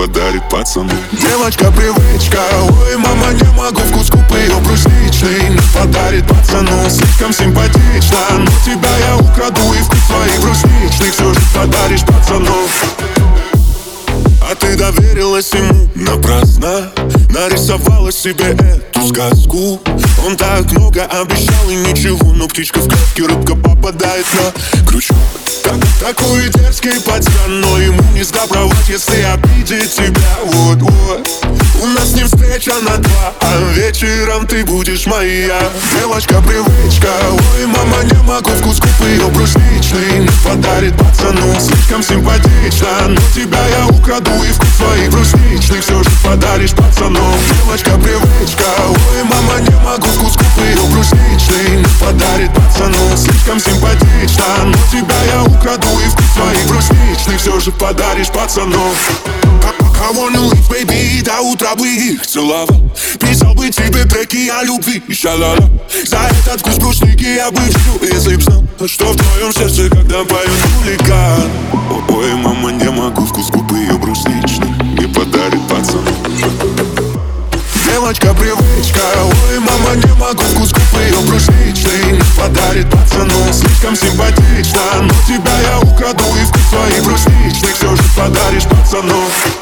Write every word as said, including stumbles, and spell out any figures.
подарит пацану. Девочка привычка, ой, мама, не могу, вкус губ ее брусничный не подарит пацану. Слишком симпатично, но тебя я украду, и вкус твоих брусничных все же подаришь пацану. А ты доверилась ему напрасно, нарисовала себе эту сказку. Он так много обещал и ничего, но птичка в клетке, рыбка попадает на крючок. Так, такой дерзкий пацан, но ему не сдобровать, если обидит тебя. Вот-вот, у нас с ним встреча на два, а вечером ты будешь моя. Девочка привычка, ой, мама, не могу, вкус губ ее брусничный не подарит пацану. Слишком симпатично, но тебя я украду, и вкус твоих брусничных все же подаришь пацану. Девочка привычка, ой, мама, не могу, вкус губ ее брусничный не подарит пацану. Слишком симпатично, но тебя я украду, и вкус твоих брусничных все же подаришь пацану. I wanna live, baby, до утра бы их целовал, писал бы тебе треки о любви и ша-ла-ла. За этот вкус брусники я бы всю, если б знал, что в твоем сердце, когда поет хулиган. Ой, мама, не могу, вкус губ ее брусничный не подарит пацану. Девочка привычка, ой, мама, не могу, вкус губ ее брусничный не подарит пацану. Слишком симпатично, но тебя я украду, и вкус твоих брусничных все же подаришь пацану.